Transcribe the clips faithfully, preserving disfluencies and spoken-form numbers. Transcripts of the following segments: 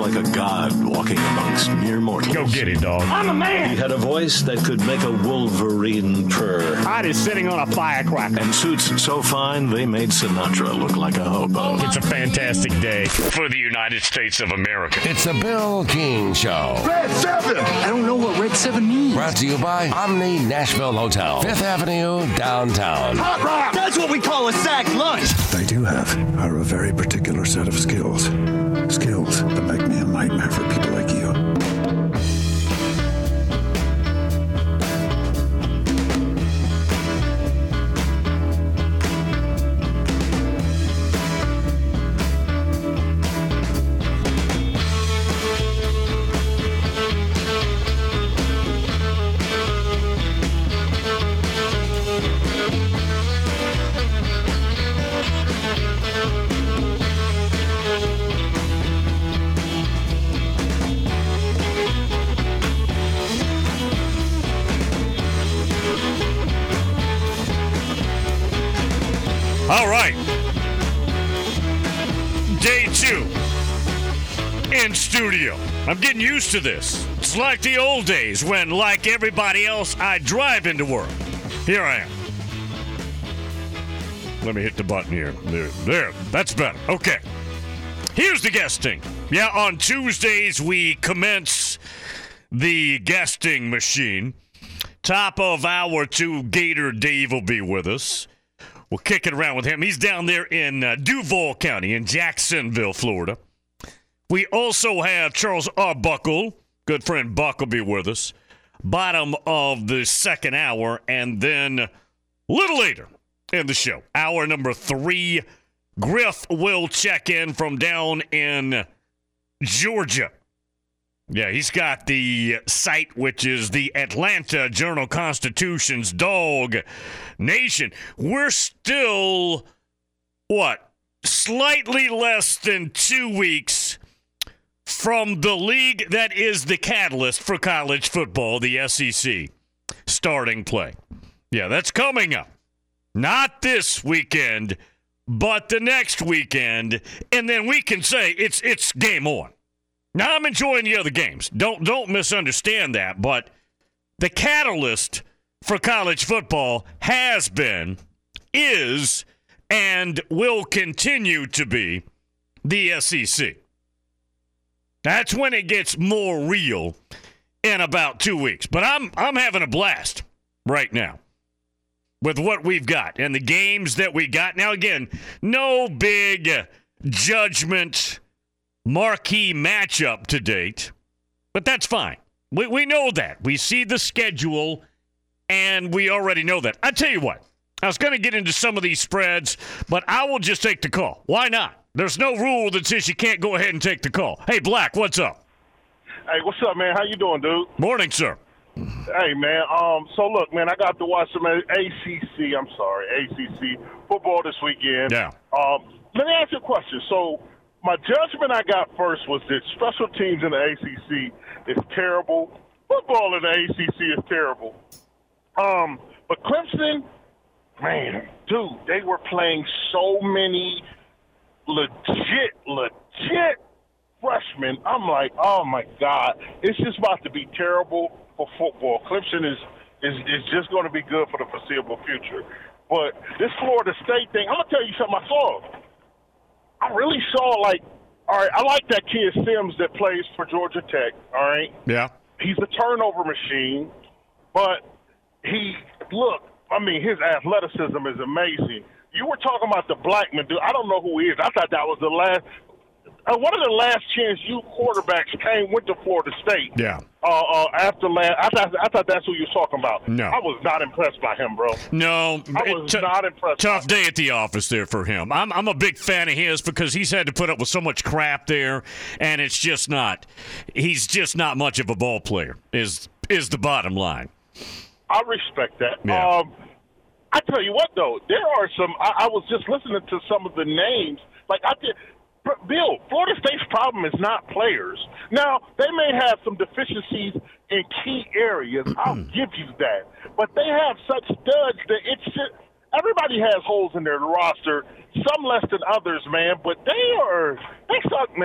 like a god walking amongst mere mortals. Go get it, dog. I'm a man. He had a voice that could make a wolverine purr. Art is sitting on a firecracker. And suits so fine, they made Sinatra look like a hobo. It's a fantastic day for the United States of America. It's the Bill King Show. Red seven. I don't know what Red seven means. Brought to you by Omni Nashville Hotel, Fifth Avenue, downtown. Hot rock. That's what we call a sack lunch. I do have are a very particular set of skills. Skills that make me a nightmare for people like you. All right. Day two in studio. I'm getting used to this. It's like the old days when, like everybody else, I drive into work. Here I am. Let me hit the button here. There, there. That's better. Okay. Here's the guesting. Yeah, on Tuesdays we commence the guesting machine. Top of hour two, Gator Dave will be with us. We'll kick it around with him. He's down there in uh, Duval County in Jacksonville, Florida. We also have Charles Arbuckle. Good friend Buck will be with us. Bottom of the second hour. And then a little later in the show, hour number three, Griff will check in from down in Georgia. Yeah, he's got the site, which is the Atlanta Journal-Constitution's Dog Nation. We're still, what, slightly less than two weeks from the league that is the catalyst for college football, the S E C, starting play. Yeah, that's coming up. Not this weekend, but the next weekend, and then we can say it's it's game on. Now, I'm enjoying the other games. Don't don't misunderstand that, but the catalyst for college football has been, is, and will continue to be the S E C. That's when it gets more real in about two weeks. But I'm I'm having a blast right now with what we've got and the games that we got. Now, again, no big judgment marquee matchup to date, but that's fine. We we know that. We see the schedule, and we already know that. I tell you what, I was going to get into some of these spreads, but I will just take the call. Why not? There's no rule that says you can't go ahead and take the call. Hey, Black, what's up? Hey, what's up, man? How you doing, dude? Morning, sir. Hey, man. Um, so, look, man, I got to watch some A C C, I'm sorry, A C C football this weekend. Yeah. Um, let me ask you a question. So, my judgment I got first was that special teams in the A C C is terrible. Football in the A C C is terrible. Um, but Clemson, man, dude, they were playing so many legit, legit freshmen. I'm like, oh, my God. It's just about to be terrible for football. Clemson is, is, is just going to be good for the foreseeable future. But this Florida State thing, I'm going to tell you something I saw. I really saw, like, all right, I like that kid Sims that plays for Georgia Tech, all right? Yeah. He's a turnover machine, but he, look, I mean, his athleticism is amazing. You were talking about the Blackman dude. I don't know who he is. I thought that was the last uh, – one of the last chance you quarterbacks came, went to Florida State. Yeah. Uh, uh, after last – I thought, I thought that's who you were talking about. No. I was not impressed by him, bro. No. I was t- not impressed Tough by him. day at the office there for him. I'm I'm a big fan of his because he's had to put up with so much crap there, and it's just not – he's just not much of a ball player is is the bottom line. I respect that. Yeah. Um, I tell you what, though, there are some. I, I was just listening to some of the names. Like I did, Bill. Florida State's problem is not players. Now they may have some deficiencies in key areas. I'll give you that, but they have such studs that it's just, everybody has holes in their roster. Some less than others, man. But they are they suck, man.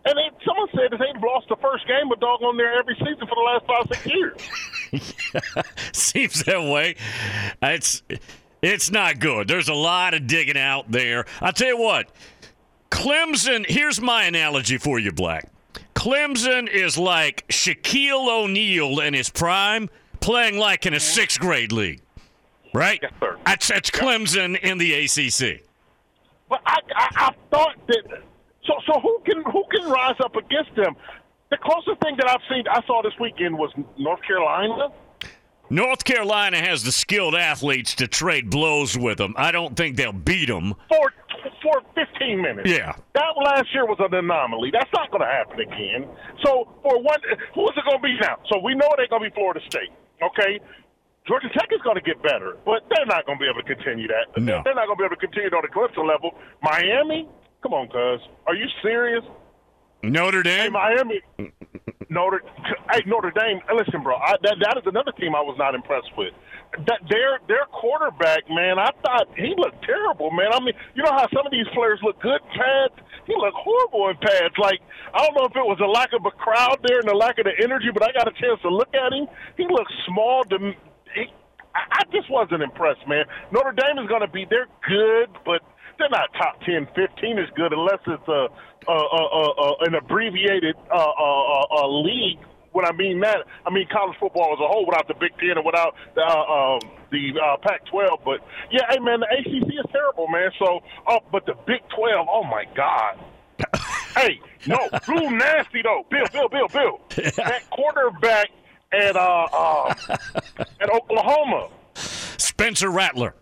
And they, someone said that they've lost the first game of doggone there every season for the last five, six years. Yeah, seems that way. It's it's not good. There's a lot of digging out there. I'll tell you what, Clemson, here's my analogy for you, Black. Clemson is like Shaquille O'Neal in his prime playing like in a sixth grade league, right? Yes, sir. That's, that's Clemson in the A C C. But I, I, I thought that so so who can who can rise up against them? The closest thing that I've seen I saw this weekend was North Carolina. North Carolina has the skilled athletes to trade blows with them. I don't think they'll beat them. For for fifteen minutes. Yeah. That last year was an anomaly. That's not going to happen again. So for one, who is it going to be now? So we know they're going to be Florida State. Okay. Georgia Tech is going to get better, but they're not going to be able to continue that. No. They're not going to be able to continue it on the Clemson level. Miami, come on, cuz. Are you serious? Notre Hey, Dame? Miami, Notre, hey, Notre Dame. Listen, bro, I, that that is another team I was not impressed with. That their their quarterback, man, I thought he looked terrible, man. I mean, you know how some of these players look good in pads? He looked horrible in pads. Like, I don't know if it was a lack of a crowd there and the lack of the energy, but I got a chance to look at him. He looked small. To, he, I, I just wasn't impressed, man. Notre Dame is going to be, they're good, but they're not top ten, fifteen is good unless it's a, a, a, a, a an abbreviated uh, a, a league. When I mean that, I mean college football as a whole, without the Big Ten and without the, uh, um, the uh, Pac twelve. But yeah, hey man, the A C C is terrible, man. So, oh, but the Big twelve, oh my God. Hey, no, blue nasty though. Bill, Bill, Bill, Bill. That quarterback at uh, uh at Oklahoma, Spencer Rattler.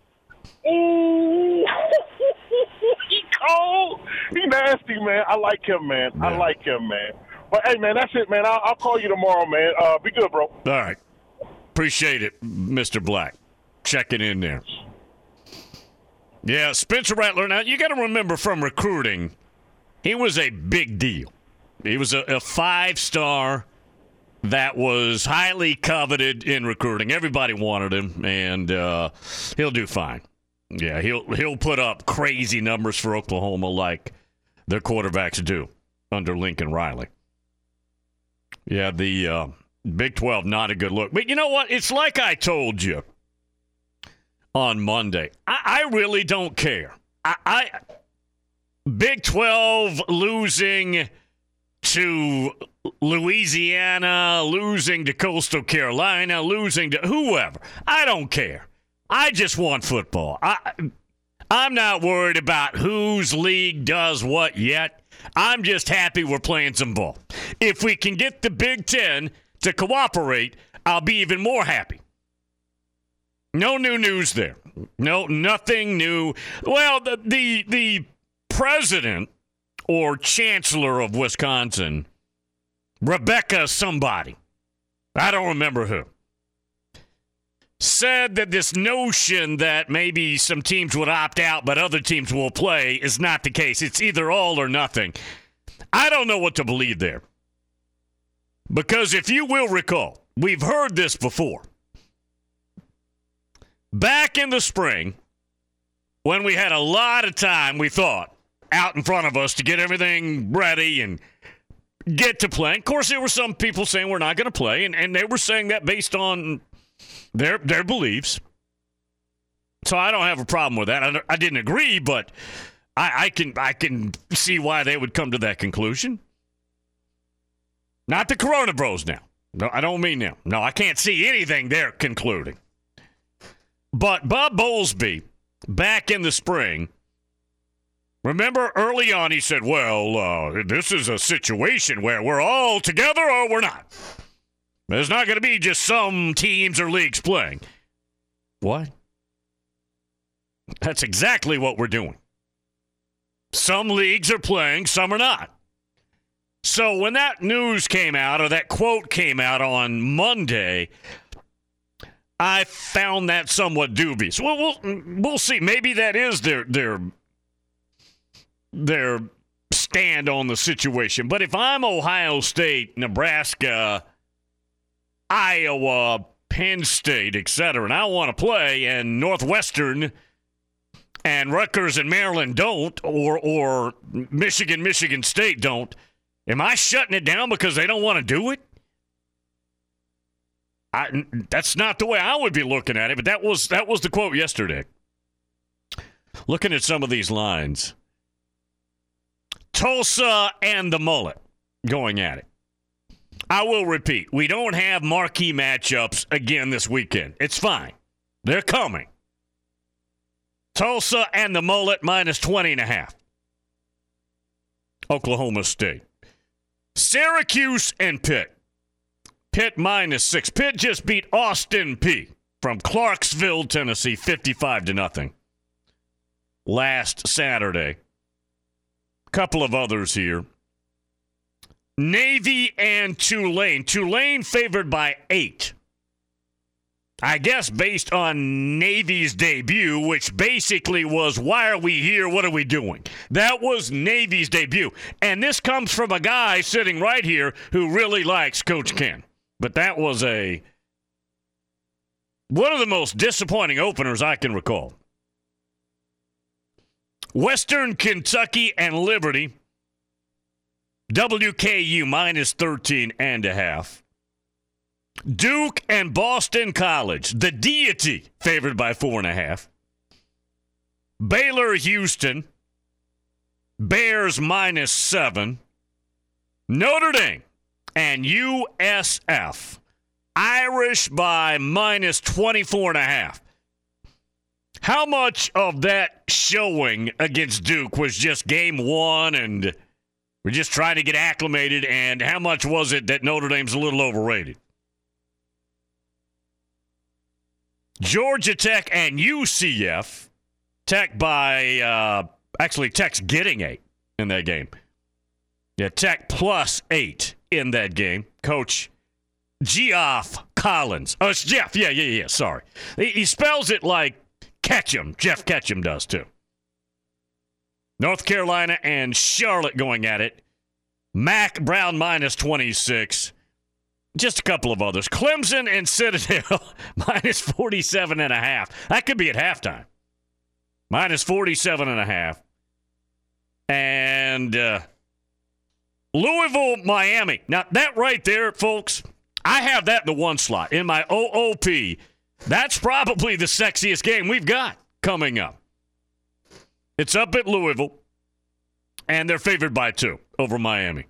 Ooh, he cold. He nasty, man. I like him, man. Yeah. I like him, man. But, hey, man, that's it, man. I'll, I'll call you tomorrow, man. Uh, be good, bro. All right. Appreciate it, Mister Black. Checking in there. Yeah, Spencer Rattler. Now, you got to remember from recruiting, he was a big deal. He was a, a five-star that was highly coveted in recruiting. Everybody wanted him, and uh, he'll do fine. Yeah, he'll he'll put up crazy numbers for Oklahoma like their quarterbacks do under Lincoln Riley. Yeah, the uh, Big twelve, not a good look. But you know what? It's like I told you on Monday. I, I really don't care. I, I Big twelve losing to Louisiana, losing to Coastal Carolina, losing to whoever. I don't care. I just want football. I, I'm not worried about whose league does what yet. I'm just happy we're playing some ball. If we can get the Big Ten to cooperate, I'll be even more happy. No new news there. No, nothing new. Well, the the, the president or chancellor of Wisconsin, Rebecca somebody, I don't remember who, said that this notion that maybe some teams would opt out but other teams will play is not the case. It's either all or nothing. I don't know what to believe there. Because if you will recall, we've heard this before. Back in the spring, when we had a lot of time, we thought, out in front of us to get everything ready and get to play. Of course, there were some people saying we're not going to play, and, and they were saying that based on Their their beliefs. So I don't have a problem with that. I, I didn't agree, but I, I can I can see why they would come to that conclusion. Not the Corona Bros now. No, I don't mean them. No, I can't see anything they're concluding. But Bob Bowlesby, back in the spring, remember early on he said, well, uh, this is a situation where we're all together or we're not. There's not going to be just some teams or leagues playing. What? That's exactly what we're doing. Some leagues are playing, some are not. So when that news came out, or that quote came out on Monday, I found that somewhat dubious. Well, we'll, we'll see. Maybe that is their their their stand on the situation. But if I'm Ohio State, Nebraska, Iowa, Penn State, et cetera, and I want to play, and Northwestern and Rutgers and Maryland don't, or or Michigan, Michigan State don't, Am I shutting it down because they don't want to do it? I, that's not the way I would be looking at it, but that was that was the quote yesterday. Looking at some of these lines. Tulsa and the Mullet going at it. I will repeat, we don't have marquee matchups again this weekend. It's fine. They're coming. Tulsa and the Mullet minus twenty and a half. Oklahoma State. Syracuse and Pitt. Pitt minus six. Pitt just beat Austin Peay from Clarksville, Tennessee, fifty-five to nothing last Saturday. Couple of others here. Navy and Tulane. Tulane favored by eight. I guess based on Navy's debut, which basically was, why are we here? What are we doing? That was Navy's debut. And this comes from a guy sitting right here who really likes Coach Ken. But that was a one of the most disappointing openers I can recall. Western Kentucky and Liberty. W K U minus thirteen and a half. Duke and Boston College. The Deity favored by four and a half. Baylor Houston. Bears minus seven. Notre Dame and U S F. Irish by minus twenty-four and a half. How much of that showing against Duke was just game one and we're just trying to get acclimated, and how much was it that Notre Dame's a little overrated? Georgia Tech and U C F. Tech by, uh, actually, Tech's getting eight in that game. Yeah, Tech plus eight in that game. Coach Geoff Collins. Oh, it's Jeff. Yeah, yeah, yeah, sorry. He, he spells it like Ketchum. Jeff Ketchum does, too. North Carolina and Charlotte going at it. Mac Brown minus twenty-six. Just a couple of others. Clemson and Citadel minus forty-seven and a half. That could be at halftime. Minus forty-seven and a half. And uh, Louisville, Miami. Now, that right there, folks, I have that in the one slot. In my O O P, that's probably the sexiest game we've got coming up. It's up at Louisville, and they're favored by two over Miami.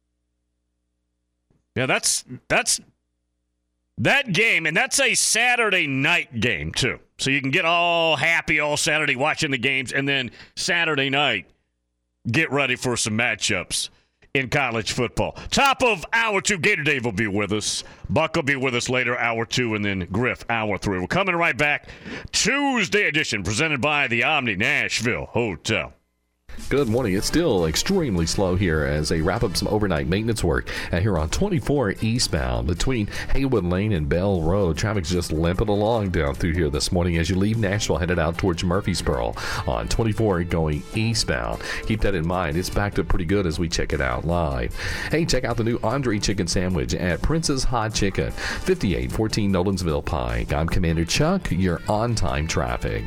Yeah, that's that's that game, and that's a Saturday night game, too. So you can get all happy all Saturday watching the games, and then Saturday night, get ready for some matchups in college football. Top of hour two, Gator Dave will be with us. Buck will be with us later, hour two, and then Griff, hour three. We're coming right back. Tuesday edition presented by the Omni Nashville Hotel. Good morning. It's still extremely slow here as they wrap up some overnight maintenance work uh, here on twenty-four eastbound between Haywood Lane and Bell Road. Traffic's just limping along down through here this morning as you leave Nashville headed out towards Murfreesboro on twenty-four going eastbound. Keep that in mind. It's backed up pretty good as we check it out live. Hey, check out the new Andre Chicken Sandwich at Prince's Hot Chicken, fifty-eight fourteen Nolensville Pike. I'm Commander Chuck, your on-time traffic.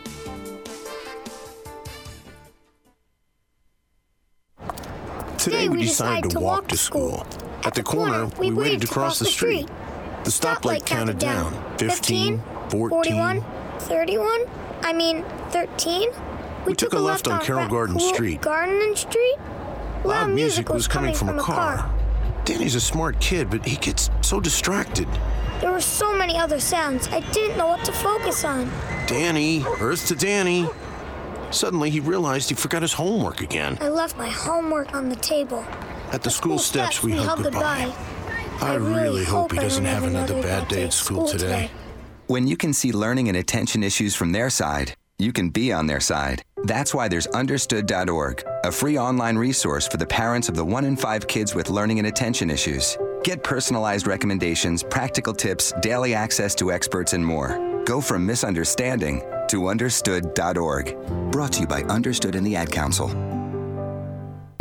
Today we decided to walk to school. At the corner, we waited to cross the street. The stoplight counted down. fifteen, fourteen, thirty-one, I mean thirteen. We took a left on Carroll Garden Street. Garden Street? Loud music was coming from a car. Danny's a smart kid, but he gets so distracted. There were so many other sounds, I didn't know what to focus on. Danny, Earth to Danny. Suddenly, he realized he forgot his homework again. I left my homework on the table. At the school steps, we hugged goodbye. I really hope he doesn't have another bad day at school today. When you can see learning and attention issues from their side, you can be on their side. That's why there's understood dot org, a free online resource for the parents of the one in five kids with learning and attention issues. Get personalized recommendations, practical tips, daily access to experts, and more. Go from misunderstanding to understood dot org. Brought to you by Understood and the Ad Council.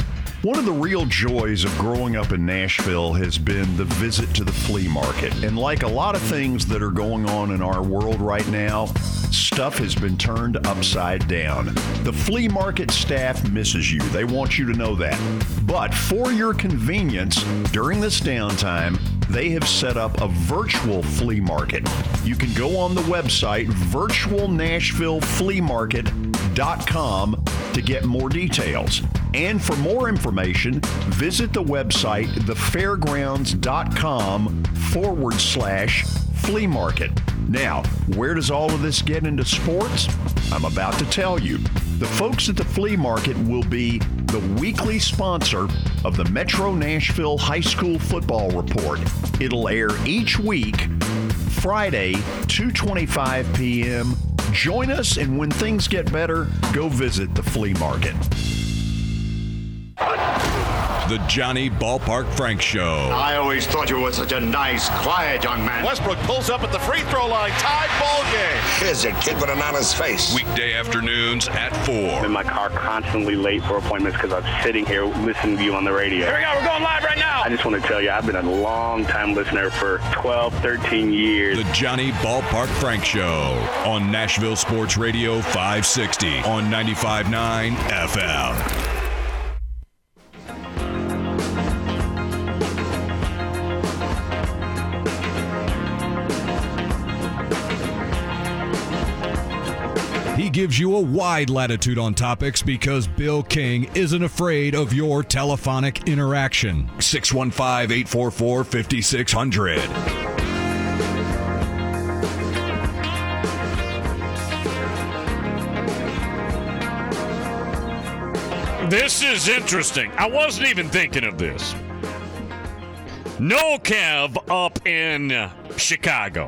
One of the real joys of growing up in Nashville has been the visit to the flea market. And like a lot of things that are going on in our world right now, stuff has been turned upside down. The flea market staff misses you. They want you to know that. But for your convenience, during this downtime, they have set up a virtual flea market. You can go on the website virtual nashville flea market dot com to get more details. And for more information, visit the website thefairgrounds.com forward slash flea market. Now, where does all of this get into sports? I'm about to tell you. The folks at the flea market will be the weekly sponsor of the Metro Nashville High School Football Report. It'll air each week, Friday, two twenty-five p.m. Join us, and when things get better, go visit the flea market. The Johnny Ballpark Frank Show. I always thought you were such a nice, quiet young man. Westbrook pulls up at the free throw line. Tied ball game. Here's a kid with an honest face. Weekday afternoons at four. I'm in my car constantly late for appointments because I'm sitting here listening to you on the radio. Here we go. We're going live right now. I just want to tell you, I've been a long-time listener for twelve, thirteen years. The Johnny Ballpark Frank Show on Nashville Sports Radio five sixty on ninety-five point nine F M. He gives you a wide latitude on topics because Bill King isn't afraid of your telephonic interaction. six one five, eight four four, five six zero zero. This is interesting. I wasn't even thinking of this. No Kev up in Chicago.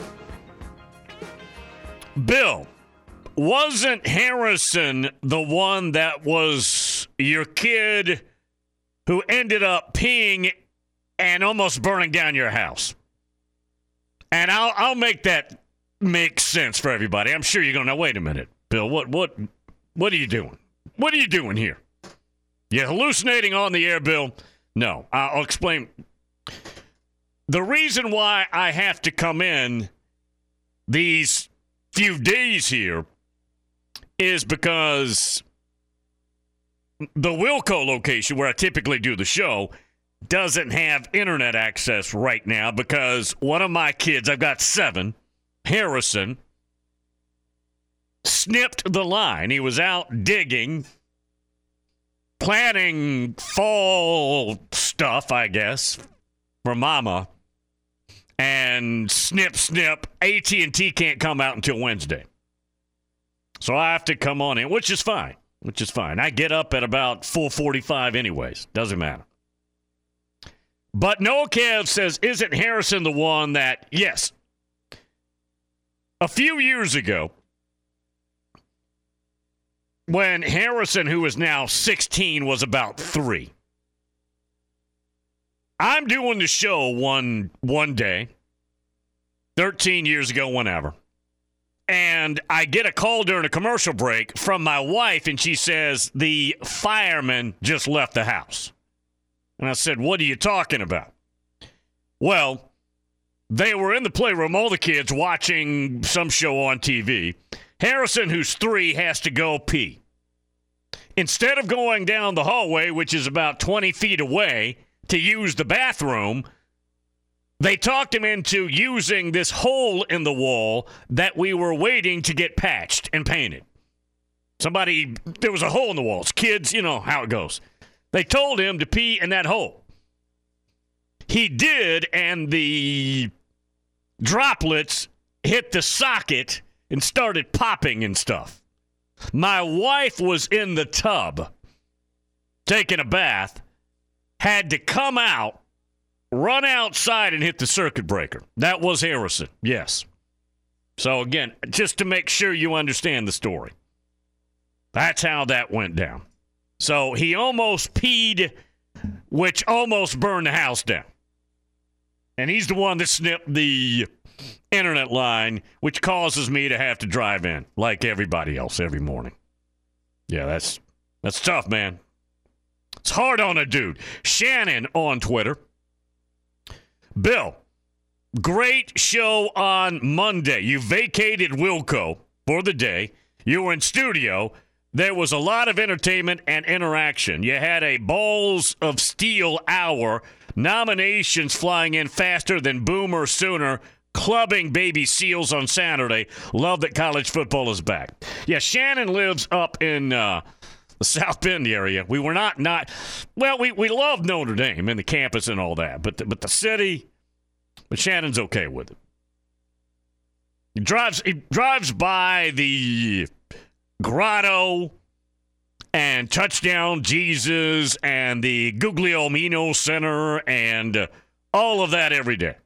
Bill, wasn't Harrison the one that was your kid who ended up peeing and almost burning down your house? And I'll I'll make that make sense for everybody. I'm sure you're going to know, wait a minute, Bill, what what what are you doing? What are you doing here? You hallucinating on the air, Bill? No, I'll explain. The reason why I have to come in these few days here is because the Wilco location where I typically do the show doesn't have internet access right now because one of my kids, I've got seven, Harrison, snipped the line. He was out digging, planting fall stuff, I guess, for Mama, and snip, snip, A T and T can't come out until Wednesday. So I have to come on in, which is fine, which is fine. I get up at about four forty-five anyways. Doesn't matter. But Noah Kev says, isn't Harrison the one that, yes, a few years ago, when Harrison, who is now sixteen, was about three, I'm doing the show one one day, thirteen years ago, whenever. And I get a call during a commercial break from my wife, and she says, the fireman just left the house. And I said, what are you talking about? Well, they were in the playroom, all the kids, watching some show on T V. Harrison, who's three, has to go pee. Instead of going down the hallway, which is about twenty feet away, to use the bathroom, they talked him into using this hole in the wall that we were waiting to get patched and painted. Somebody, there was a hole in the walls. Kids, you know how it goes. They told him to pee in that hole. He did, and the droplets hit the socket and started popping and stuff. My wife was in the tub taking a bath, had to come out, run outside, and hit the circuit breaker. That was Harrison, yes. So, again, just to make sure you understand the story. That's how that went down. So, he almost peed, which almost burned the house down. And he's the one that snipped the internet line, which causes me to have to drive in, like everybody else, every morning. Yeah, that's that's tough, man. It's hard on a dude. Shannon on Twitter. Bill, great show on Monday. You vacated Wilco for the day. You were in studio. There was a lot of entertainment and interaction. You had a balls of steel hour. Nominations flying in faster than Boomer Sooner. Clubbing baby seals on Saturday. Love that college football is back. Yeah, Shannon lives up in uh, the South Bend area. We were not not well. We we love Notre Dame and the campus and all that, but the, but the city. But Shannon's okay with it. He drives he drives by the Grotto and Touchdown Jesus and the Guglielmino Center and uh, all of that every day.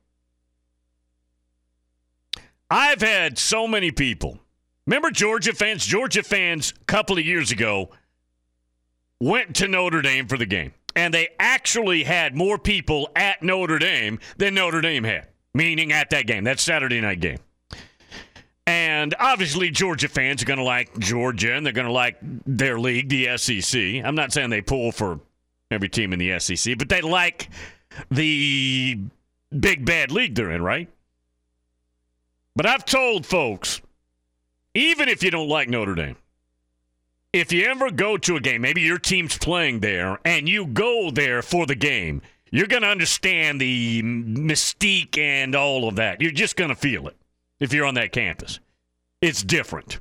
I've had so many people. Remember Georgia fans? Georgia fans a couple of years ago went to Notre Dame for the game. And they actually had more people at Notre Dame than Notre Dame had, meaning at that game, that Saturday night game. And obviously Georgia fans are going to like Georgia, and they're going to like their league, the S E C. I'm not saying they pull for every team in the S E C, but they like the big bad league they're in, right? But I've told folks, even if you don't like Notre Dame, if you ever go to a game, maybe your team's playing there, and you go there for the game, you're going to understand the mystique and all of that. You're just going to feel it if you're on that campus. It's different.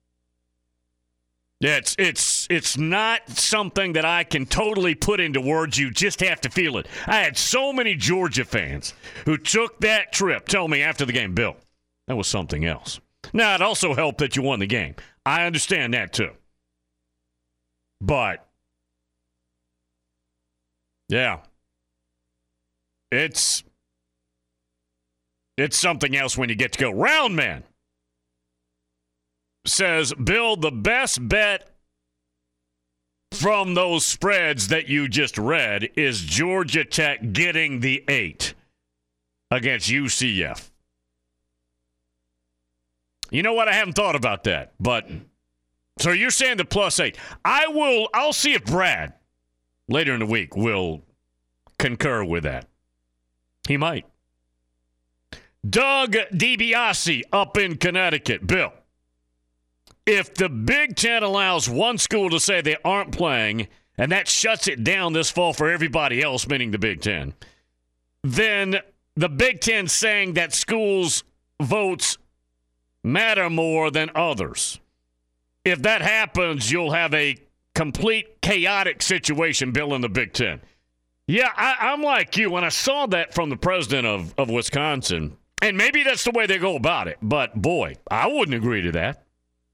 Yeah, it's, it's, it's not something that I can totally put into words. You just have to feel it. I had so many Georgia fans who took that trip tell me after the game, Bill, that was something else. Now, it also helped that you won the game. I understand that, too. But, yeah, it's it's something else when you get to go. Round Man says, Bill, the best bet from those spreads that you just read is Georgia Tech getting the eight against U C F. You know what? I haven't thought about that, but so you're saying the plus eight. I will, I'll see if Brad later in the week will concur with that. He might. Doug DiBiase up in Connecticut. Bill, if the Big Ten allows one school to say they aren't playing, and that shuts it down this fall for everybody else, meaning the Big Ten, then the Big Ten saying that schools' votes matter more than others. If that happens, you'll have a complete chaotic situation, Bill, in the Big Ten. Yeah, I, I'm like you. When I saw that from the president of, of Wisconsin, and maybe that's the way they go about it, but, boy, I wouldn't agree to that.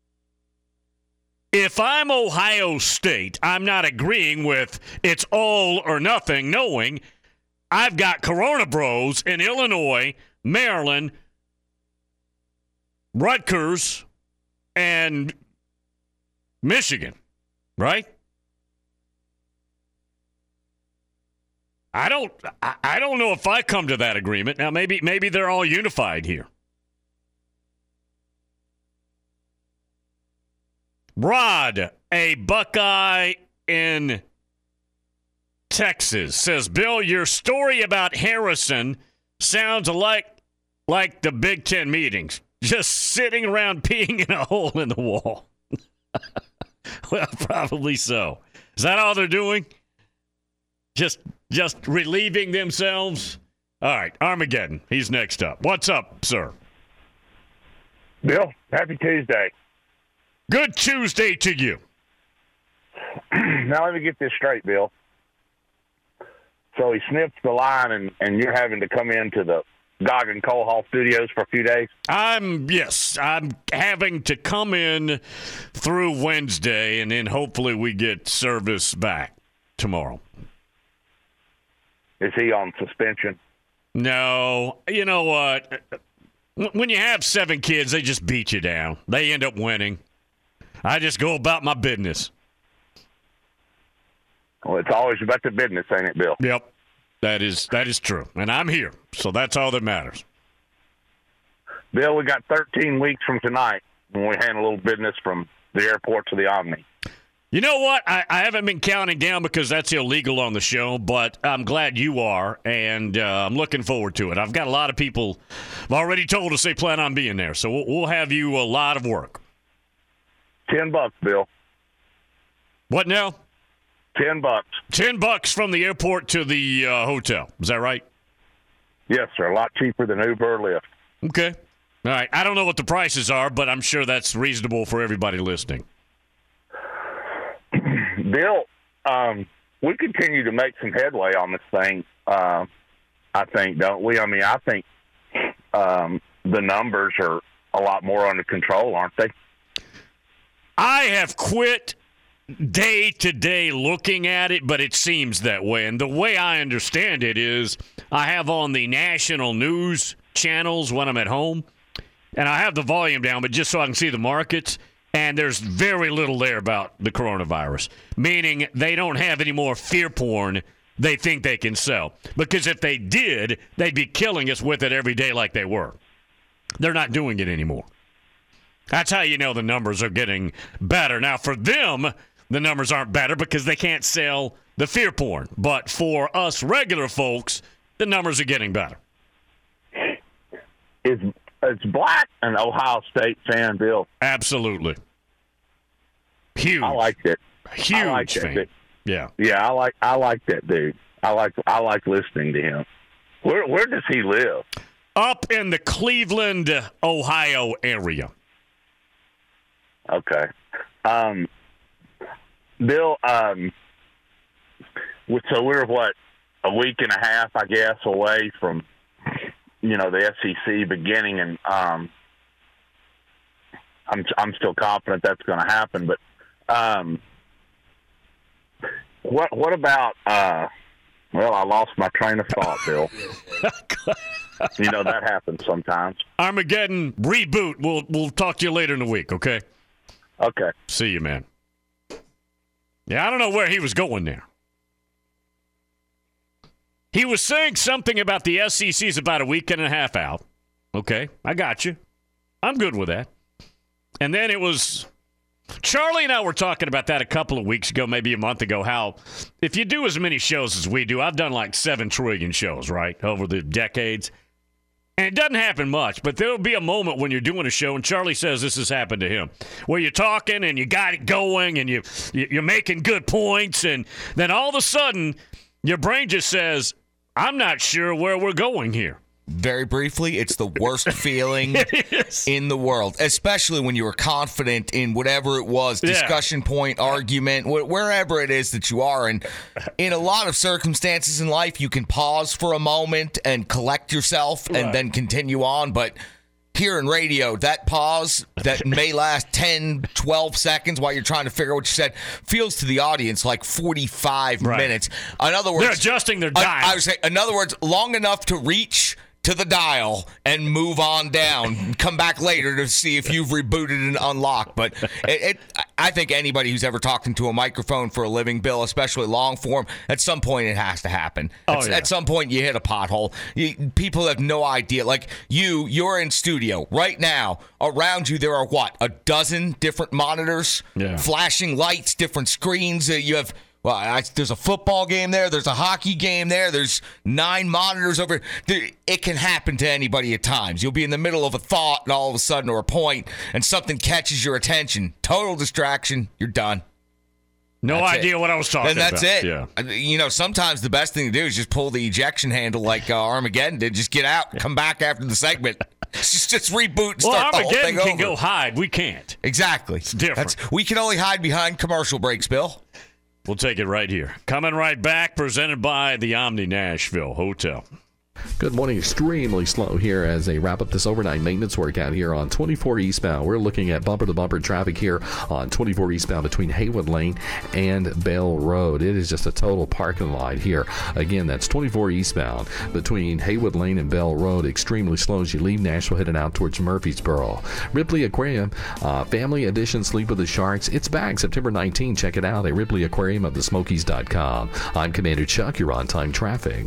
If I'm Ohio State, I'm not agreeing with it's all or nothing, knowing I've got Corona Bros in Illinois, Maryland, Rutgers, and Michigan, right? I don't I don't know if I come to that agreement. Now, maybe maybe they're all unified here. Rod, a Buckeye in Texas, says, Bill, your story about Harrison sounds like, like the Big Ten meetings. Just sitting around peeing in a hole in the wall. Well, probably so. Is that all they're doing? Just just relieving themselves? All right, Armageddon. He's next up. What's up, sir? Bill, happy Tuesday. Good Tuesday to you. Now let me get this straight, Bill. So he sniffs the line, and, and you're having to come into the Goggin Coal Hall Studios for a few days? I'm, yes, I'm having to come in through Wednesday, and then hopefully we get service back tomorrow. Is he on suspension? No. You know what? When you have seven kids, they just beat you down. They end up winning. I just go about my business. Well, it's always about the business, ain't it, Bill? Yep. That is that is true. And I'm here, so that's all that matters. Bill, we got thirteen weeks from tonight when we handle a little business from the airport to the Omni. You know what? I, I haven't been counting down because that's illegal on the show, but I'm glad you are, and uh, I'm looking forward to it. I've got a lot of people have already told us they plan on being there, so we'll, we'll have you a lot of work. Ten bucks, Bill. What now? Ten bucks. Ten bucks from the airport to the uh, hotel. Is that right? Yes, sir. A lot cheaper than Uber or Lyft. Okay. All right. I don't know what the prices are, but I'm sure that's reasonable for everybody listening. Bill, um, we continue to make some headway on this thing, uh, I think, don't we? I mean, I think um, the numbers are a lot more under control, aren't they? I have quit day to day looking at it, but it seems that way. And the way I understand it is I have on the national news channels when I'm at home, and I have the volume down, but just so I can see the markets. And there's very little there about the coronavirus, meaning they don't have any more fear porn they think they can sell. Because if they did, they'd be killing us with it every day like they were. They're not doing it anymore. That's how you know the numbers are getting better. Now, for them, the numbers aren't better because they can't sell the fear porn. But for us regular folks, the numbers are getting better. Is It's Black an Ohio State fan, Bill? Absolutely. Huge. I liked it. Huge I liked fan. It. Yeah. Yeah, I like I like that dude. I like I like listening to him. Where where does he live? Up in the Cleveland, Ohio area. Okay. Um, Bill, um, so we're what, a week and a half, I guess, away from you know, the S E C beginning, and um, I'm I'm still confident that's going to happen. But um, what what about? Uh, well, I lost my train of thought, Bill. You know that happens sometimes. Armageddon reboot. We'll we'll talk to you later in the week. Okay. Okay. See you, man. Yeah, I don't know where he was going there. He was saying something about the S E C's about a week and a half out. Okay, I got you. I'm good with that. And then it was Charlie and I were talking about that a couple of weeks ago, maybe a month ago, how if you do as many shows as we do, I've done like seven trillion shows, right, over the decades. And it doesn't happen much, but there will be a moment when you're doing a show, and Charlie says this has happened to him, where you're talking and you got it going and you, you're making good points, and then all of a sudden your brain just says, I'm not sure where we're going here. Very briefly, it's the worst feeling in the world, especially when you are confident in whatever it was, discussion yeah. point, argument, wh- wherever it is that you are. And in a lot of circumstances in life, you can pause for a moment and collect yourself and right. then continue on. But here in radio, that pause that may last ten, twelve seconds while you're trying to figure out what you said feels to the audience like forty-five right. minutes. In other words, they're adjusting their dial. I, I would say, in other words, long enough to reach to the dial and move on down. Come back later to see if you've rebooted and unlocked. But it, it, I think anybody who's ever talked into a microphone for a living, Bill, especially long form, at some point it has to happen. Oh, at, yeah. at some point you hit a pothole. You, people have no idea. Like you, you're in studio right now. Around you there are what? A dozen different monitors, yeah. flashing lights, different screens. Uh, you have. Well, I, there's a football game there. There's a hockey game there. There's nine monitors over. There, it can happen to anybody at times. You'll be in the middle of a thought and all of a sudden, or a point, and something catches your attention. Total distraction. You're done. No that's idea it. what I was talking about. And that's about. it. Yeah. You know, sometimes the best thing to do is just pull the ejection handle like uh, Armageddon did. Just get out, come back after the segment. just, just reboot and well, start the whole Armageddon thing can over. go hide. We can't. Exactly. It's different. That's, we can only hide behind commercial breaks, Bill. We'll take it right here. Coming right back, presented by the Omni Nashville Hotel. Good morning. Extremely slow here as they wrap up this overnight maintenance work out here on twenty-four eastbound. We're looking at bumper-to-bumper traffic here on twenty-four eastbound between Haywood Lane and Bell Road. It is just a total parking lot here. Again, that's twenty-four eastbound between Haywood Lane and Bell Road. Extremely slow as you leave Nashville heading out towards Murfreesboro. Ripley Aquarium, uh, Family Edition Sleep with the Sharks. It's back September nineteenth. Check it out at Ripley Aquarium of the Smokies dot com. I'm Commander Chuck. You're on time traffic.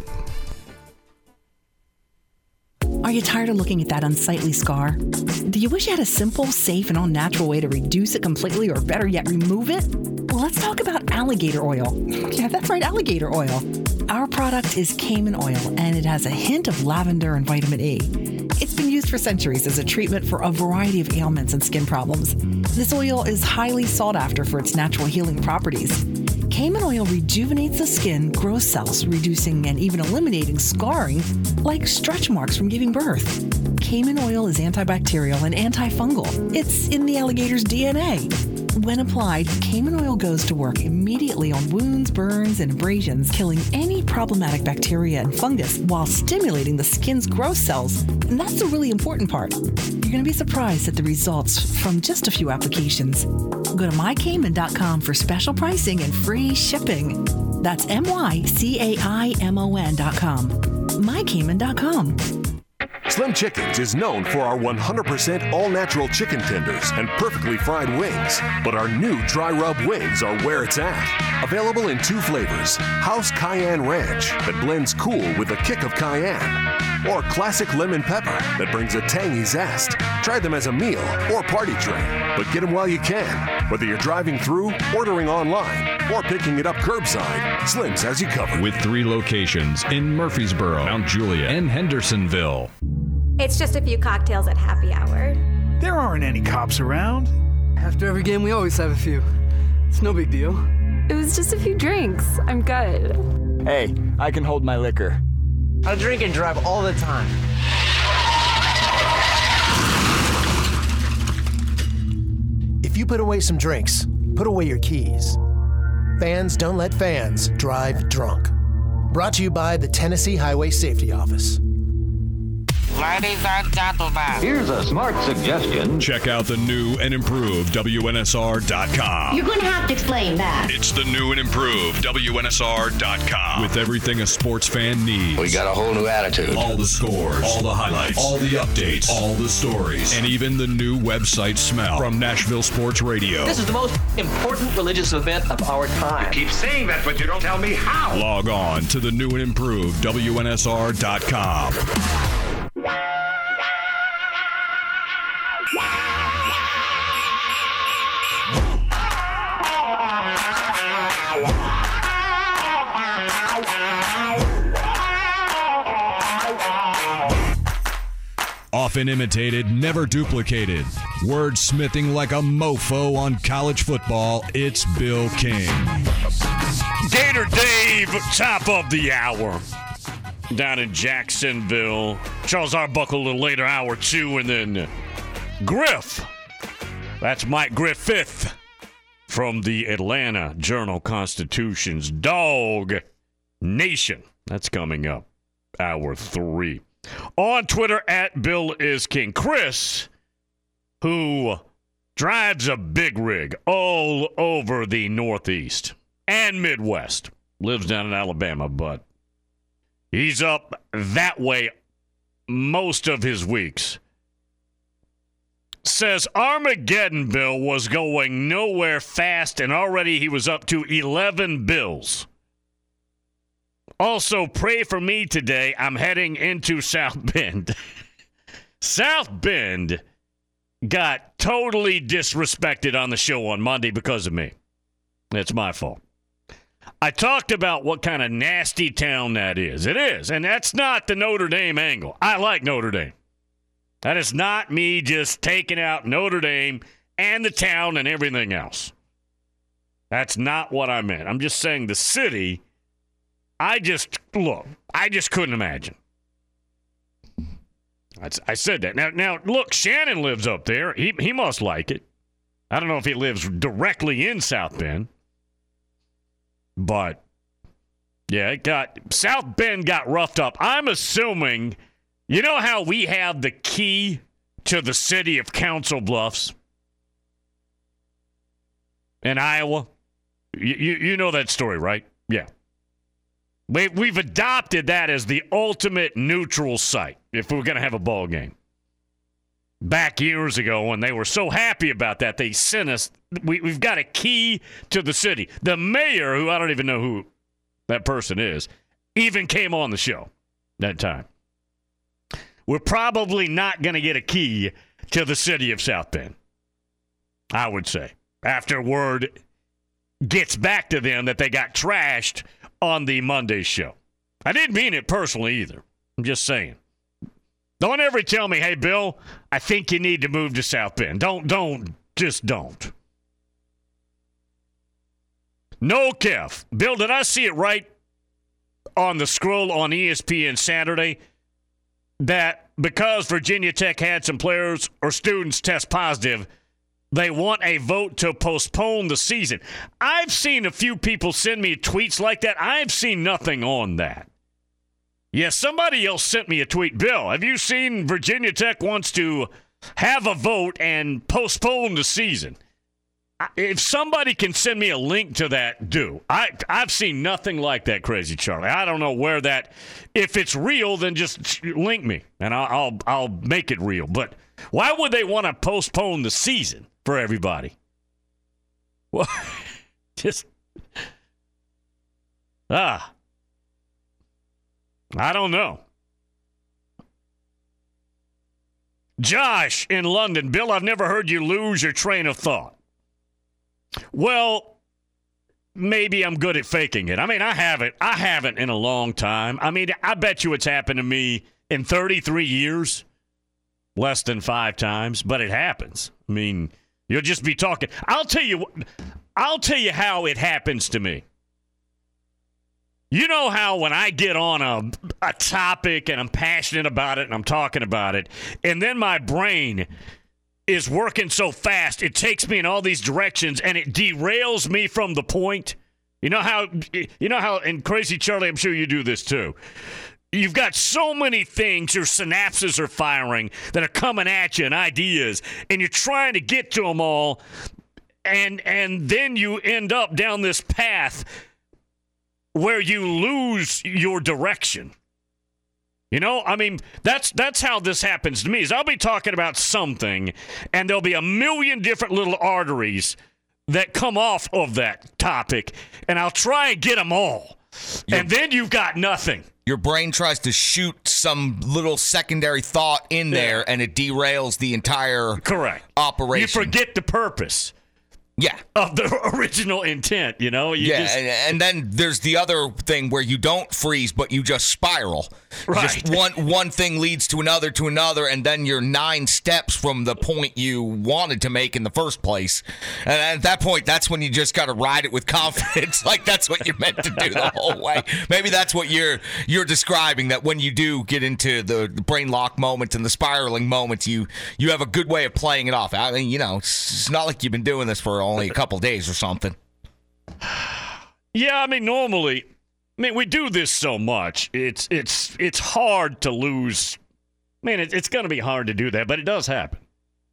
Are you tired of looking at that unsightly scar? Do you wish you had a simple, safe, and all-natural way to reduce it completely, or better yet, remove it? Well, let's talk about alligator oil. Yeah, that's right, alligator oil. Our product is Cayman oil, and it has a hint of lavender and vitamin E. It's been used for centuries as a treatment for a variety of ailments and skin problems. This oil is highly sought after for its natural healing properties. Cayman oil rejuvenates the skin, grows cells, reducing and even eliminating scarring, like stretch marks from giving birth. Cayman oil is antibacterial and antifungal. It's in the alligator's D N A. When applied, Cayman oil goes to work immediately on wounds, burns, and abrasions, killing any problematic bacteria and fungus while stimulating the skin's growth cells. And that's the really important part. You're going to be surprised at the results from just a few applications. Go to my cayman dot com for special pricing and free shipping. That's M Y C A I M O N dot com. my cayman dot com. Slim Chickens is known for our one hundred percent all-natural chicken tenders and perfectly fried wings, but our new dry rub wings are where it's at. Available in two flavors, House Cayenne Ranch that blends cool with a kick of cayenne, or Classic Lemon Pepper that brings a tangy zest. Try them as a meal or party tray, but get them while you can. Whether you're driving through, ordering online, or picking it up curbside, Slim's has you covered. With three locations in Murfreesboro, Mount Juliet, and Hendersonville. It's just a few cocktails at happy hour. There aren't any cops around. After every game, we always have a few. It's no big deal. It was just a few drinks. I'm good. Hey, I can hold my liquor. I drink and drive all the time. If you put away some drinks, put away your keys. Fans don't let fans drive drunk. Brought to you by the Tennessee Highway Safety Office. Ladies and gentlemen, here's a smart suggestion. Check out the new and improved W N S R dot com. You're going to have to explain that. It's the new and improved W N S R dot com. With everything a sports fan needs. We got a whole new attitude. All the scores, all the highlights, all the updates, all the stories, and even the new website smell from Nashville Sports Radio. This is the most important religious event of our time. You keep saying that, but you don't tell me how. Log on to the new and improved W N S R dot com. Often imitated, never duplicated. Wordsmithing like a mofo on college football, it's Bill King. Gator Dave, top of the hour. Down in Jacksonville. Charles Arbuckle a little later, hour two, and then Griff. That's Mike Griffith from the Atlanta Journal-Constitution's Dog Nation. That's coming up, hour three. On Twitter, at Bill is King. Chris, who drives a big rig all over the Northeast and Midwest, lives down in Alabama, but he's up that way most of his weeks. Says Armageddon Bill was going nowhere fast, and already he was up to eleven bills. Also, pray for me today. I'm heading into South Bend. South Bend got totally disrespected on the show on Monday because of me. It's my fault. I talked about what kind of nasty town that is. It is, and that's not the Notre Dame angle. I like Notre Dame. That is not me just taking out Notre Dame and the town and everything else. That's not what I meant. I'm just saying the city, I just, look, I just couldn't imagine. That's, I said that. Now, now, look, Shannon lives up there. He, he must like it. I don't know if he lives directly in South Bend. But, yeah, it got, South Bend got roughed up. I'm assuming, you know how we have the key to the city of Council Bluffs in Iowa? You, you, you know that story, right? Yeah. We, we've adopted that as the ultimate neutral site if we're going to have a ball game. Back years ago when they were so happy about that, they sent us, we, we've got a key to the city. The mayor, who I don't even know who that person is, even came on the show that time. We're probably not going to get a key to the city of South Bend, I would say. After word gets back to them that they got trashed on the Monday show. I didn't mean it personally either. I'm just saying. Don't ever tell me, hey, Bill, I think you need to move to South Bend. Don't, don't, just don't. No, Kev. Bill, did I see it right on the scroll on E S P N Saturday that because Virginia Tech had some players or students test positive, they want a vote to postpone the season? I've seen a few people send me tweets like that. I've seen nothing on that. Yes, somebody else sent me a tweet. Bill, have you seen Virginia Tech wants to have a vote and postpone the season? If somebody can send me a link to that, do. I, I've seen nothing like that, Crazy Charlie. I don't know where that, if it's real, then just link me, and I'll, I'll, I'll make it real. But why would they want to postpone the season for everybody? Well, just, ah, I don't know. Josh in London. Bill, I've never heard you lose your train of thought. Well, maybe I'm good at faking it. I mean, I haven't. I haven't in a long time. I mean, I bet you it's happened to me in thirty-three years, less than five times, but it happens. I mean, you'll just be talking. I'll tell you. I'll tell you how it happens to me. You know how when I get on a, a topic and I'm passionate about it and I'm talking about it, and then my brain is working so fast, it takes me in all these directions and it derails me from the point. You know how, you know how, and Crazy Charlie, I'm sure you do this too. You've got so many things, your synapses are firing that are coming at you and ideas, and you're trying to get to them all, and and then you end up down this path where you lose your direction. You know, I mean, that's that's how this happens to me. Is I'll be talking about something, and there'll be a million different little arteries that come off of that topic, and I'll try and get them all. Your, and then you've got nothing. Your brain tries to shoot some little secondary thought in there, yeah. and it derails the entire Correct. operation. You forget the purpose. Yeah. Of the original intent, you know? You yeah, just, and, and then there's the other thing where you don't freeze, but you just spiral. Right. Just one, one thing leads to another, to another, and then you're nine steps from the point you wanted to make in the first place. And at that point, that's when you just got to ride it with confidence, like that's what you're meant to do the whole way. Maybe that's what you're you're describing, that when you do get into the, the brain lock moments and the spiraling moments, you, you have a good way of playing it off. I mean, you know, it's, it's not like you've been doing this for only a couple days or something. Yeah, I mean, normally, I mean, we do this so much. It's it's it's hard to lose. I mean, it, it's going to be hard to do that, but it does happen.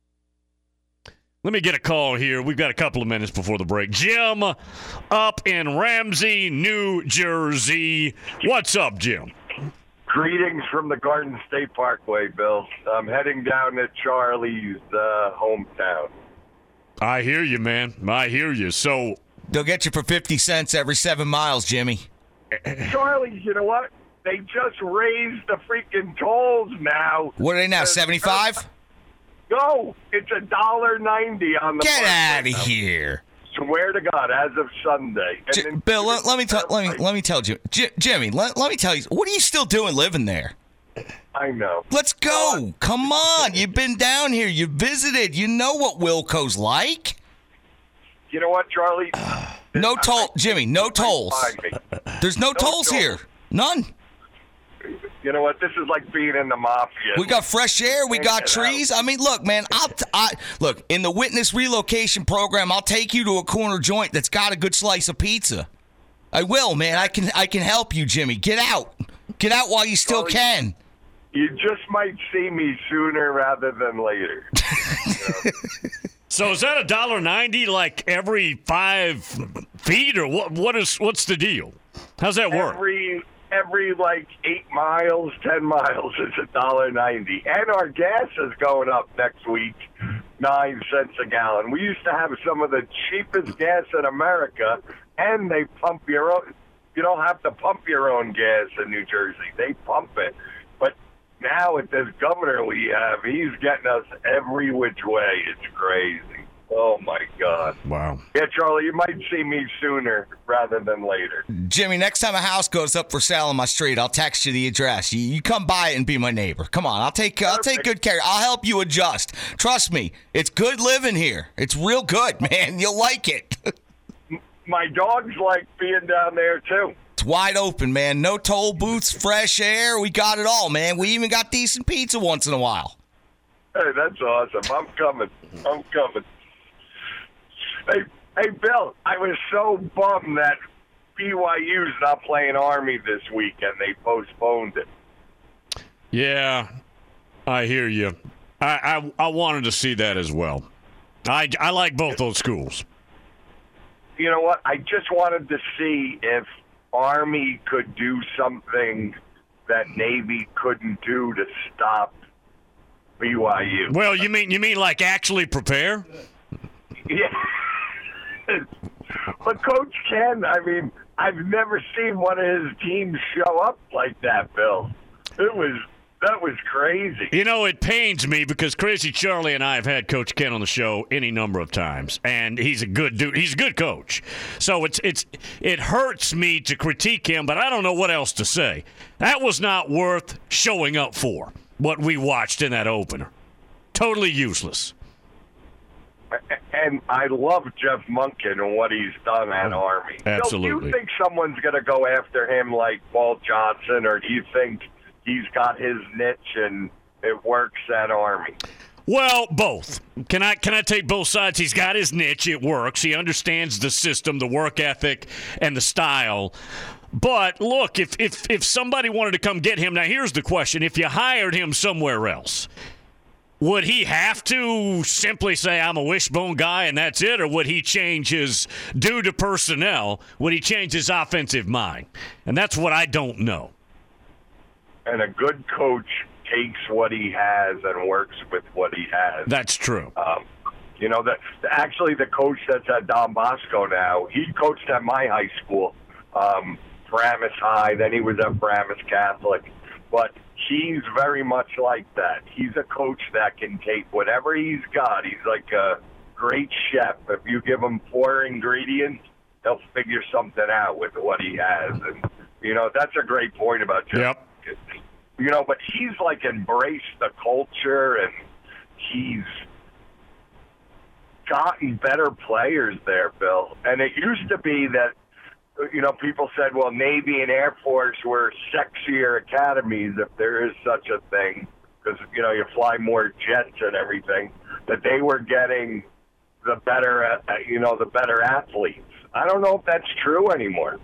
Let me get a call here. We've got a couple of minutes before the break. Jim, up in Ramsey, New Jersey. What's up, Jim? Greetings from the Garden State Parkway, Bill. I'm heading down to Charlie's uh, hometown. I hear you, man. I hear you. So they'll get you for fifty cents every seven miles, Jimmy. Charlie, you know what? They just raised the freaking tolls now. What are they now, seventy-five? No, it's a dollar ninety on the. Get out of here! Swear to God, as of Sunday. And J- then, Bill, let, let me t- let me let me tell you, J- Jimmy. Let, let me tell you, what are you still doing living there? I know. Let's go. Come on. You've been down here. You visited. You know what Wilco's like. You know what, Charlie? Uh, no toll. Jimmy, no tolls. There's no, no tolls, tolls here. None. You know what? This is like being in the mafia. We got fresh air. We got trees. I mean, look, man. I'll t- I, look, in the witness relocation program, I'll take you to a corner joint that's got a good slice of pizza. I will, man. I can I can help you, Jimmy. Get out. Get out while you still Charlie, can. You just might see me sooner rather than later. You know? So is that a dollar ninety like every five feet, or what? What is what's the deal? How's that work? Every every like eight miles, ten miles is a dollar ninety, and our gas is going up next week, nine cents a gallon. We used to have some of the cheapest gas in America, and they pump your own. You don't have to pump your own gas in New Jersey; they pump it. But now with this governor we have, he's getting us every which way. It's crazy. Oh, my God. Wow. Yeah, Charlie, you might see me sooner rather than later. Jimmy, next time a house goes up for sale on my street, I'll text you the address. You, you come by it and be my neighbor. Come on, I'll take I'll take good care. I'll help you adjust. Trust me, it's good living here. It's real good, man. You'll like it. My dogs like being down there, too. It's wide open, man. No toll booths, fresh air. We got it all, man. We even got decent pizza once in a while. Hey, that's awesome. I'm coming. I'm coming. Hey, hey, Bill, I was so bummed that B Y U's not playing Army this weekend. They postponed it. Yeah, I hear you. I, I, I wanted to see that as well. I, I like both those schools. You know what? I just wanted to see if Army could do something that Navy couldn't do to stop B Y U. Well, you mean you mean like actually prepare? Yeah. But Coach Ken, I mean, I've never seen one of his teams show up like that, Bill. It was that was crazy. You know, it pains me because Crazy Charlie and I have had Coach Ken on the show any number of times, and he's a good dude. He's a good coach. So it's it's it hurts me to critique him, but I don't know what else to say. That was not worth showing up for, what we watched in that opener. Totally useless. And I love Jeff Monken and what he's done at Army. Absolutely. So do you think someone's going to go after him like Paul Johnson, or do you think he's got his niche and it works at Army? Well, both. Can I can I take both sides? He's got his niche. It works. He understands the system, the work ethic, and the style. But look, if if if somebody wanted to come get him, now here's the question: if you hired him somewhere else, would he have to simply say, I'm a wishbone guy and that's it? Or would he change his, due to personnel, would he change his offensive mind? And that's what I don't know. And a good coach takes what he has and works with what he has. That's true. Um, you know, the, actually the coach that's at Don Bosco now, he coached at my high school, um, Paramus High, then he was at Paramus Catholic. But he's very much like that. He's a coach that can take whatever he's got. He's like a great chef. If you give him four ingredients, he'll figure something out with what he has. And, you know, that's a great point about Jeff. Yep. You know, but he's like embraced the culture, and he's gotten better players there, Bill. And it used to be that, you know, people said, well, Navy and Air Force were sexier academies, if there is such a thing, because, you know, you fly more jets and everything, that they were getting the better, uh, you know, the better athletes. I don't know if that's true anymore.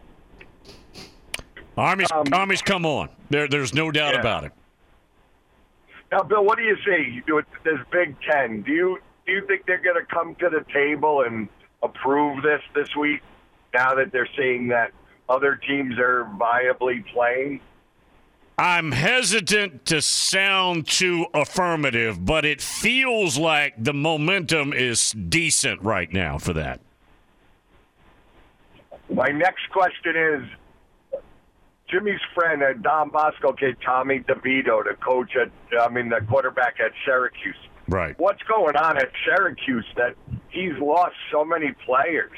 Army's, um, Army's come on. There, there's no doubt yeah. about it. Now, Bill, what do you see? You do it, this Big Ten. Do you do you think they're going to come to the table and approve this this week? Now that they're seeing that other teams are viably playing? I'm hesitant to sound too affirmative, but it feels like the momentum is decent right now for that. My next question is, Jimmy's friend, uh, Don Bosco kid, Tommy DeVito, the coach at, I mean, the quarterback at Syracuse. Right. What's going on at Syracuse that he's lost so many players?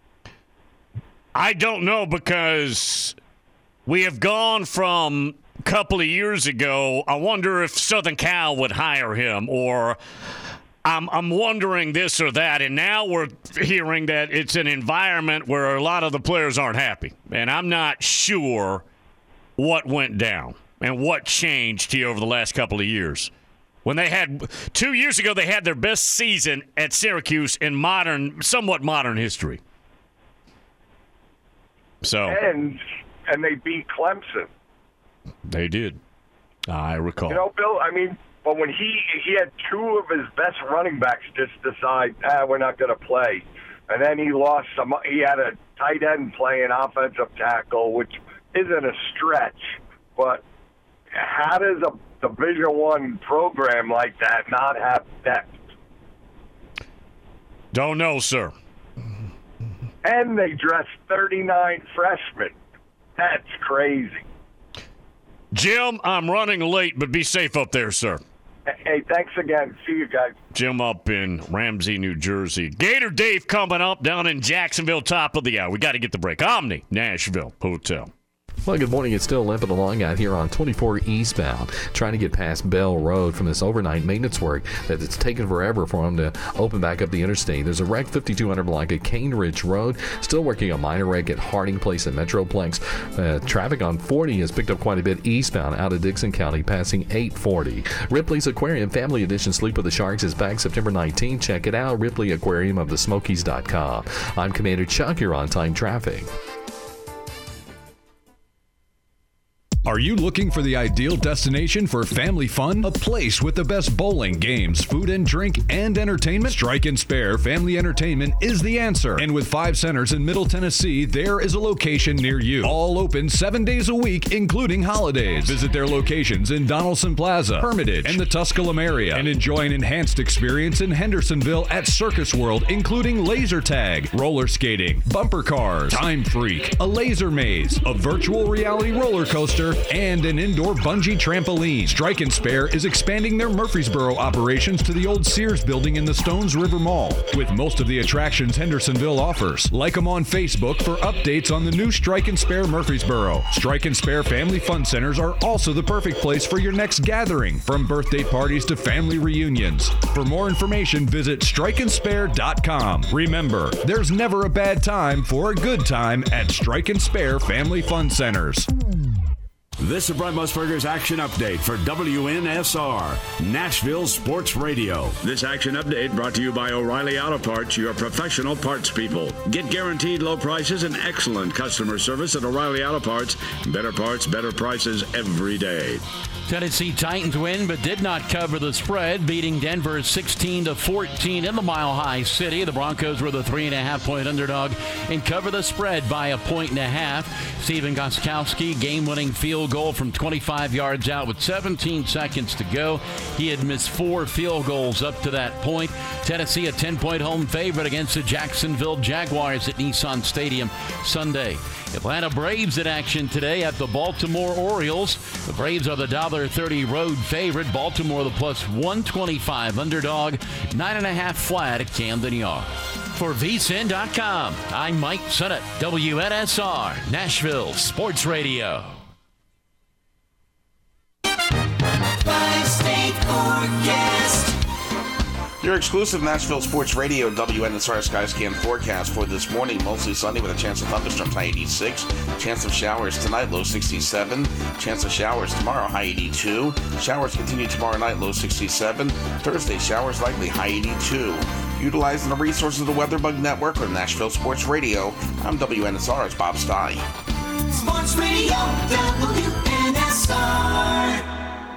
I don't know, because we have gone from a couple of years ago, I wonder if Southern Cal would hire him, or I'm, I'm wondering this or that, and now we're hearing that it's an environment where a lot of the players aren't happy, and I'm not sure what went down and what changed here over the last couple of years. When they had, two years ago, they had their best season at Syracuse in modern, somewhat modern history. So and and they beat Clemson. They did. I recall. You know, Bill, I mean, but when he he had two of his best running backs just decide, ah, we're not going to play, and then he lost some. He had a tight end playing offensive tackle, which isn't a stretch, but how does a Division One program like that not have depth? Don't know, sir. And they dressed thirty-nine freshmen. That's crazy. Jim, I'm running late, but be safe up there, sir. Hey, thanks again. See you guys. Jim up in Ramsey, New Jersey. Gator Dave coming up down in Jacksonville, top of the hour. We got to get the break. Omni, Nashville Hotel. Well, good morning. It's still limping along out here on twenty-four eastbound, trying to get past Bell Road from this overnight maintenance work that it's taken forever for them to open back up the interstate. There's a wreck fifty-two hundred block at Cane Ridge Road, still working a minor wreck at Harding Place and Metroplex. Uh, traffic on forty has picked up quite a bit eastbound out of Dixon County, passing eight forty. Ripley's Aquarium Family Edition Sleep with the Sharks is back September nineteenth. Check it out, Ripley Aquarium of the Smokies dot com. I'm Commander Chuck. You're on time traffic. Are you looking for the ideal destination for family fun? A place with the best bowling, games, food and drink, and entertainment? Strike and Spare Family Entertainment is the answer. And with five centers in Middle Tennessee, there is a location near you. All open seven days a week, including holidays. Visit their locations in Donaldson Plaza, Hermitage, and the Tusculum area. And enjoy an enhanced experience in Hendersonville at Circus World, including laser tag, roller skating, bumper cars, Time Freak, a laser maze, a virtual reality roller coaster, and an indoor bungee trampoline. Strike and Spare is expanding their Murfreesboro operations to the old Sears building in the Stones River Mall, with most of the attractions Hendersonville offers. Like them on Facebook for updates on the new Strike and Spare Murfreesboro. Strike and Spare Family Fun Centers are also the perfect place for your next gathering, from birthday parties to family reunions. For more information, visit strike and spare dot com. Remember, there's never a bad time for a good time at Strike and Spare Family Fun Centers. This is Brent Musburger's Action Update for W N S R, Nashville Sports Radio. This Action Update brought to you by O'Reilly Auto Parts, your professional parts people. Get guaranteed low prices and excellent customer service at O'Reilly Auto Parts. Better parts, better prices every day. Tennessee Titans win, but did not cover the spread, beating Denver sixteen to fourteen in the Mile High City. The Broncos were the three and a half point underdog and cover the spread by a point and a half. Steven Gostkowski, game-winning field goal from twenty-five yards out with seventeen seconds to go. He had missed four field goals up to that point. Tennessee a ten point home favorite against the Jacksonville Jaguars at Nissan Stadium Sunday. Atlanta Braves in action today at the Baltimore Orioles. The Braves are the one dollar thirty road favorite. Baltimore the plus one twenty-five underdog. Nine and a half flat at Camden Yard. For V S I N dot com, I'm Mike Sennett, W N S R, Nashville Sports Radio. Five-state forecast. Your exclusive Nashville Sports Radio W N S R Skyscan forecast for this morning. Mostly sunny with a chance of thunderstorms, high eighty-six. Chance of showers tonight, low sixty-seven. Chance of showers tomorrow, high eighty-two. Showers continue tomorrow night, low sixty-seven. Thursday, showers likely, high eighty-two. Utilizing the resources of the WeatherBug Network with Nashville Sports Radio, I'm W N S R's Bob Stein. Sports Radio W N S R.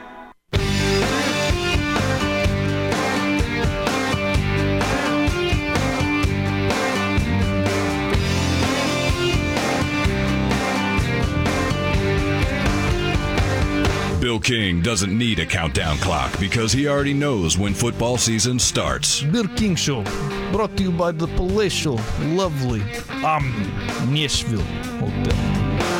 Bill King doesn't need a countdown clock because he already knows when football season starts. Bill King Show, brought to you by the palatial, lovely Omni Nashville Hotel.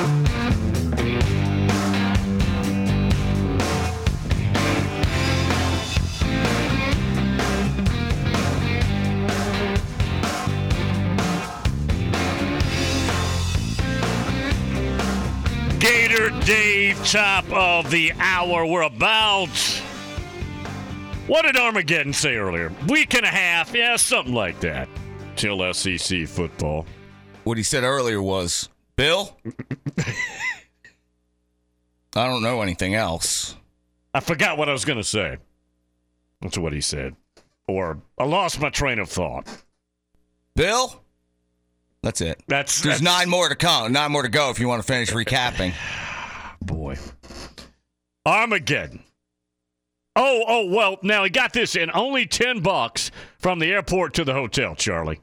Gator Dave, top of the hour. We're about, what did Armageddon say earlier? Week and a half, yeah, something like that, till S E C football. What he said earlier was, Bill, I don't know anything else. I forgot what I was going to say. That's what he said. Or I lost my train of thought. Bill? That's it. That's There's that's, nine more to come. Nine more to go if you want to finish recapping. Boy. Armageddon. Oh, oh, well, now he got this in only ten bucks from the airport to the hotel, Charlie.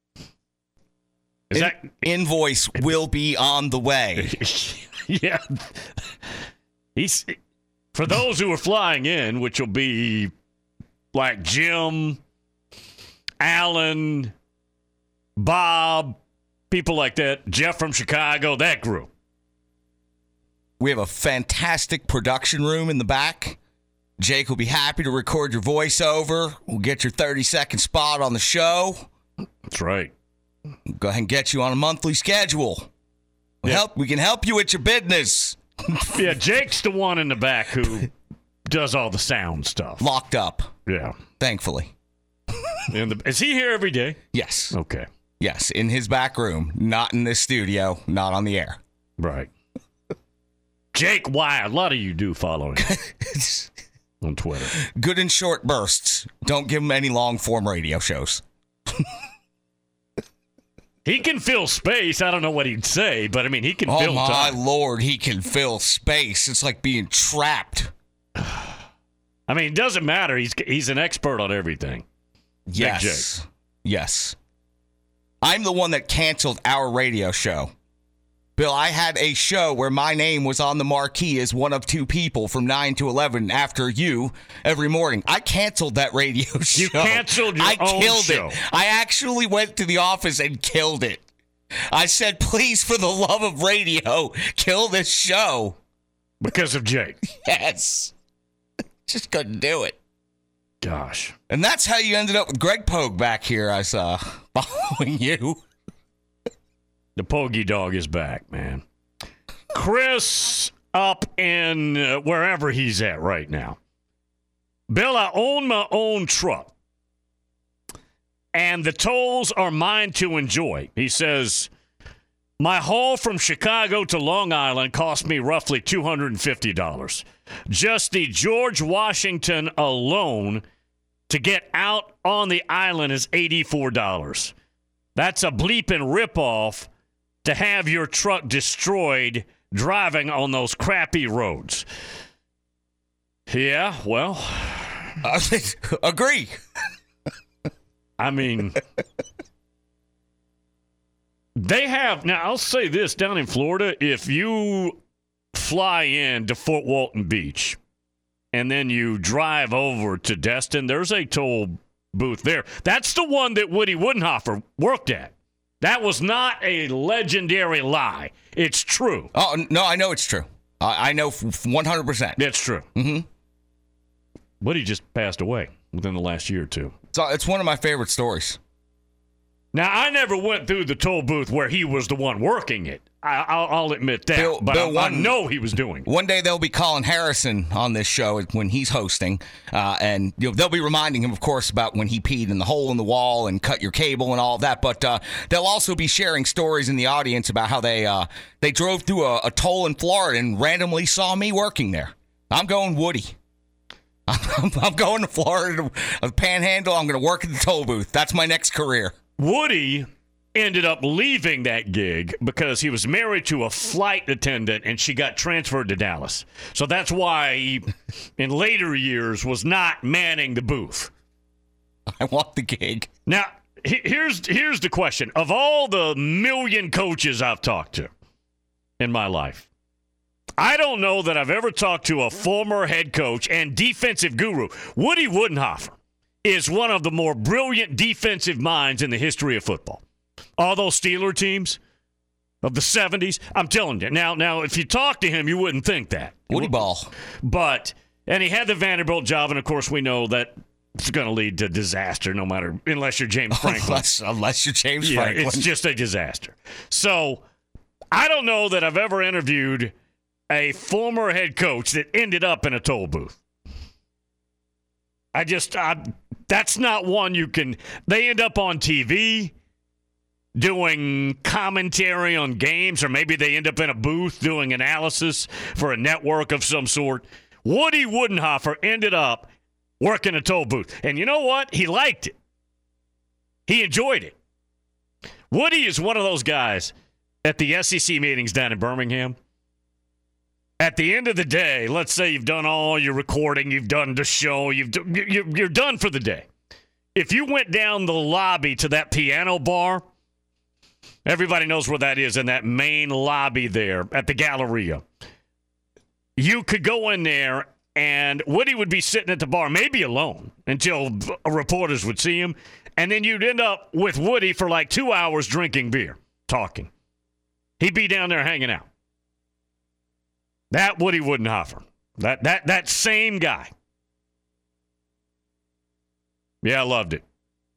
Is In- that invoice will be on the way. Yeah. He's for those who are flying in, which will be like Jim, Alan, Bob, people like that, Jeff from Chicago, that group. We have a fantastic production room in the back Jake will be happy to record your voiceover. We'll get your thirty-second spot on the show. That's right. Go ahead and get you on a monthly schedule. We'll Yeah. help. We can help you with your business. Yeah, Jake's the one in the back who does all the sound stuff. Locked up. Yeah. Thankfully. In the, is he here every day? Yes. Okay. Yes, in his back room, not in this studio, not on the air. Right. Jake Wild. A lot of you do follow him on Twitter. Good in short bursts. Don't give him any long-form radio shows. He can fill space. I don't know what he'd say, but I mean, he can oh fill my time. Lord, he can fill space. It's like being trapped. I mean, it doesn't matter. He's he's an expert on everything. Yes. Big Jake. Yes. I'm the one that canceled our radio show. Bill, I had a show where my name was on the marquee as one of two people from nine to eleven after you every morning. I canceled that radio show. You canceled your I own killed show. it. I actually went to the office and killed it. I said, please, for the love of radio, kill this show. Because of Jake. Yes. Just couldn't do it. Gosh. And that's how you ended up with Greg Pogue back here, I saw, following you. The Pogie dog is back, man. Chris up in uh, wherever he's at right now. Bill, I own my own truck, and the tolls are mine to enjoy. He says, my haul from Chicago to Long Island cost me roughly two hundred fifty dollars. Just the George Washington alone to get out on the island is eighty-four dollars. That's a bleeping ripoff to have your truck destroyed driving on those crappy roads. Yeah, well. Uh, agree. I mean, they have, now I'll say this, down in Florida, if you fly in to Fort Walton Beach and then you drive over to Destin, there's a toll booth there. That's the one that Woody Woodenhofer worked at. That was not a legendary lie. It's true. Oh, no, I know it's true. I, I know one hundred percent. It's true. Mm-hmm. Woody just passed away within the last year or two. So it's one of my favorite stories. Now, I never went through the toll booth where he was the one working it. I, I'll, I'll admit that. Bill, but Bill, I, one, I know he was doing it. One day they'll be calling Harrison on this show when he's hosting, uh, and you know, they'll be reminding him, of course, about when he peed in the hole in the wall and cut your cable and all of that. But uh, they'll also be sharing stories in the audience about how they uh, they drove through a, a toll in Florida and randomly saw me working there. I'm going Woody. I'm, I'm going to Florida, to Panhandle. I'm going to work at the toll booth. That's my next career. Woody ended up leaving that gig because he was married to a flight attendant and she got transferred to Dallas. So that's why he, in later years, was not manning the booth. I want the gig. Now, he- here's here's the question. Of all the million coaches I've talked to in my life, I don't know that I've ever talked to a former head coach and defensive guru. Woody Woodenhofer is one of the more brilliant defensive minds in the history of football. All those Steeler teams of the seventies, I'm telling you. Now, now, if you talk to him, you wouldn't think that. Woody Ball. But, and he had the Vanderbilt job, and of course we know that it's going to lead to disaster no matter, unless you're James Franklin. unless, unless you're James yeah, Franklin. It's just a disaster. So, I don't know that I've ever interviewed a former head coach that ended up in a toll booth. I just, I, that's not one you can, they end up on T V doing commentary on games, or maybe they end up in a booth doing analysis for a network of some sort. Woody Woodenhofer ended up working a toll booth. And you know what? He liked it. He enjoyed it. Woody is one of those guys at the S E C meetings down in Birmingham. At the end of the day, let's say you've done all your recording, you've done the show, you've do, you're done for the day. If you went down the lobby to that piano bar, everybody knows where that is, in that main lobby there at the Galleria. You could go in there, and Woody would be sitting at the bar, maybe alone, until reporters would see him, and then you'd end up with Woody for like two hours drinking beer, talking. He'd be down there hanging out. That Woody Woodenhofer, that that that same guy. Yeah, I loved it.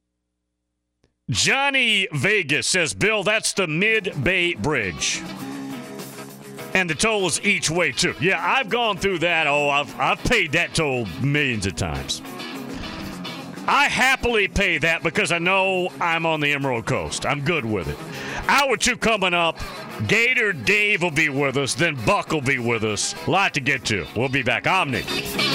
Johnny Vegas says, Bill, that's the Mid-Bay Bridge. And the toll is each way, too. Yeah, I've gone through that. Oh, I've, I've paid that toll millions of times. I happily pay that because I know I'm on the Emerald Coast. I'm good with it. Hour two coming up. Gator Dave will be with us. Then Buck will be with us. A lot to get to. We'll be back. I'm Nick.